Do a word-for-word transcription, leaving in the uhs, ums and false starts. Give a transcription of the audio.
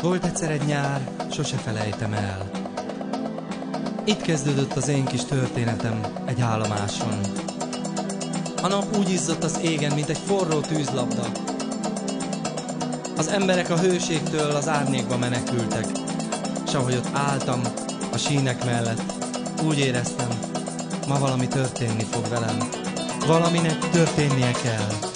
Volt egyszer egy nyár, sose felejtem el. Itt kezdődött az én kis történetem egy állomáson. A nap úgy izzott az égen, mint egy forró tűzlabda. Az emberek a hőségtől az árnyékba menekültek, s ahogy ott álltam a sínek mellett, úgy éreztem, ma valami történni fog velem. Valaminek történnie kell.